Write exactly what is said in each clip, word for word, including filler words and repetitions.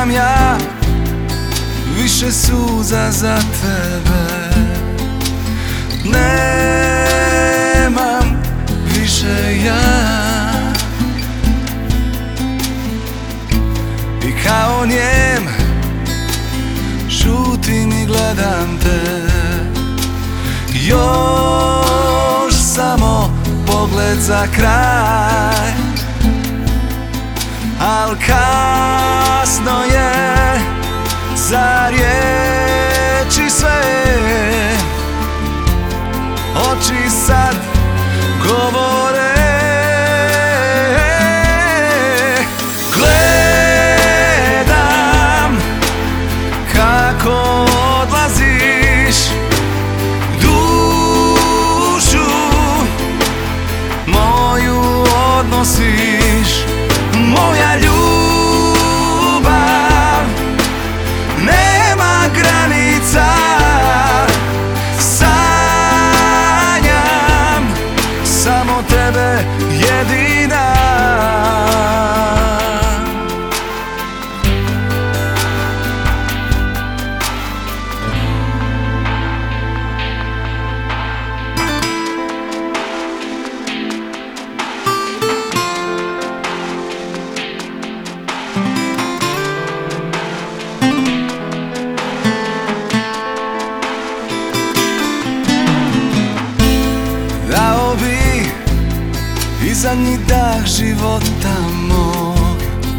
Nemam ja više suza za tebe, nemam više ja. I kao njem šutim i gledam te, još samo pogled za kraj. Al kasno je za riječi sve, oči sad govore. Gledam kako odlaziš, dušu moju odnosiš. Moja ljubav nema granica, sanjam samo tebe jedina. Dao bi i zadnji dah života mog,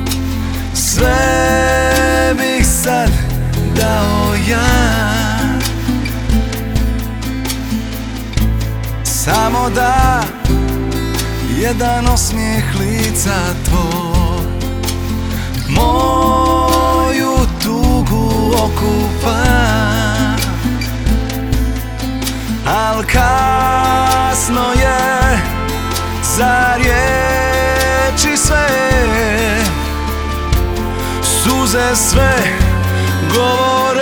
sve bih sad dao ja, samo da jedan osmijeh lica tvoj moju tugu okupa. Al kasno je za riječi sve, suze sve govore.